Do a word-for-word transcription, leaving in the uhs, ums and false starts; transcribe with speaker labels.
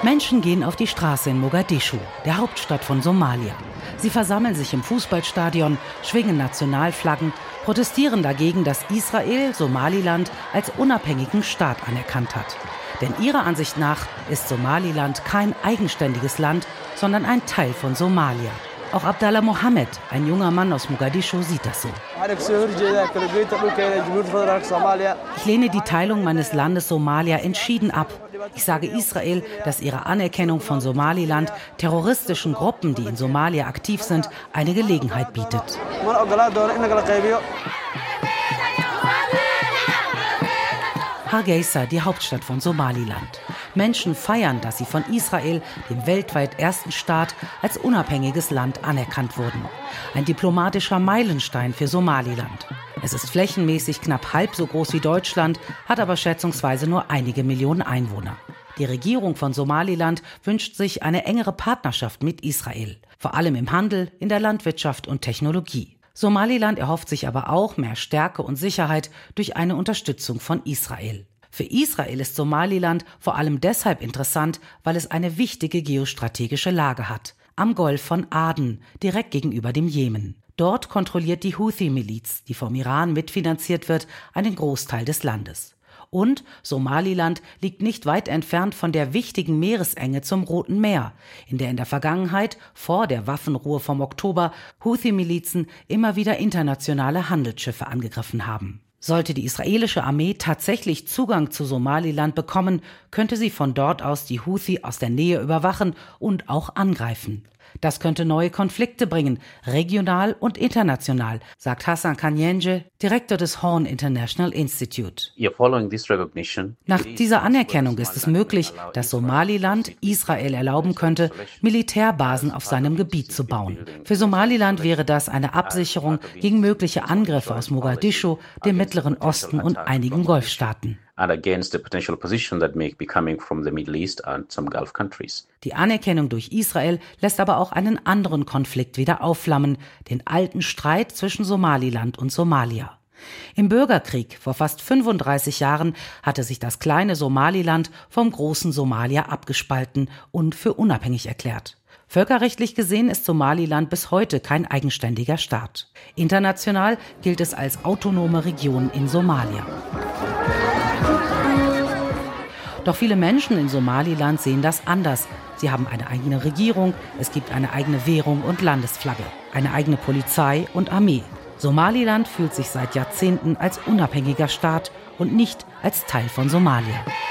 Speaker 1: Menschen gehen auf die Straße in Mogadischu, der Hauptstadt von Somalia. Sie versammeln sich im Fußballstadion, schwingen Nationalflaggen, protestieren dagegen, dass Israel Somaliland als unabhängigen Staat anerkannt hat. Denn ihrer Ansicht nach ist Somaliland kein eigenständiges Land, sondern ein Teil von Somalia. Auch Abdallah Mohammed, ein junger Mann aus Mogadischu, sieht das so. Ich lehne die Teilung meines Landes Somalia entschieden ab. Ich sage Israel, dass ihre Anerkennung von Somaliland terroristischen Gruppen, die in Somalia aktiv sind, eine Gelegenheit bietet. Hargeisa, die Hauptstadt von Somaliland. Menschen feiern, dass sie von Israel, dem weltweit ersten Staat, als unabhängiges Land anerkannt wurden. Ein diplomatischer Meilenstein für Somaliland. Es ist flächenmäßig knapp halb so groß wie Deutschland, hat aber schätzungsweise nur einige Millionen Einwohner. Die Regierung von Somaliland wünscht sich eine engere Partnerschaft mit Israel, vor allem im Handel, in der Landwirtschaft und Technologie. Somaliland erhofft sich aber auch mehr Stärke und Sicherheit durch eine Unterstützung von Israel. Für Israel ist Somaliland vor allem deshalb interessant, weil es eine wichtige geostrategische Lage hat. Am Golf von Aden, direkt gegenüber dem Jemen. Dort kontrolliert die Houthi-Miliz, die vom Iran mitfinanziert wird, einen Großteil des Landes. Und Somaliland liegt nicht weit entfernt von der wichtigen Meeresenge zum Roten Meer, in der in der Vergangenheit, vor der Waffenruhe vom Oktober, Houthi-Milizen immer wieder internationale Handelsschiffe angegriffen haben. Sollte die israelische Armee tatsächlich Zugang zu Somaliland bekommen, könnte sie von dort aus die Houthi aus der Nähe überwachen und auch angreifen. Das könnte neue Konflikte bringen, regional und international, sagt Hassan Kanyenje, Direktor des Horn International Institute. Nach dieser Anerkennung ist es möglich, dass Somaliland Israel erlauben könnte, Militärbasen auf seinem Gebiet zu bauen. Für Somaliland wäre das eine Absicherung gegen mögliche Angriffe aus Mogadischu, dem Mittleren Osten und einigen Golfstaaten.
Speaker 2: And against the potential position that may be coming from the Middle East and some Gulf countries.
Speaker 1: Die Anerkennung durch Israel lässt aber auch einen anderen Konflikt wieder aufflammen, den alten Streit zwischen Somaliland und Somalia. Im Bürgerkrieg vor fast fünfunddreißig Jahren hatte sich das kleine Somaliland vom großen Somalia abgespalten und für unabhängig erklärt. Völkerrechtlich gesehen ist Somaliland bis heute kein eigenständiger Staat. International gilt es als autonome Region in Somalia. Doch viele Menschen in Somaliland sehen das anders. Sie haben eine eigene Regierung, es gibt eine eigene Währung und Landesflagge, eine eigene Polizei und Armee. Somaliland fühlt sich seit Jahrzehnten als unabhängiger Staat und nicht als Teil von Somalia.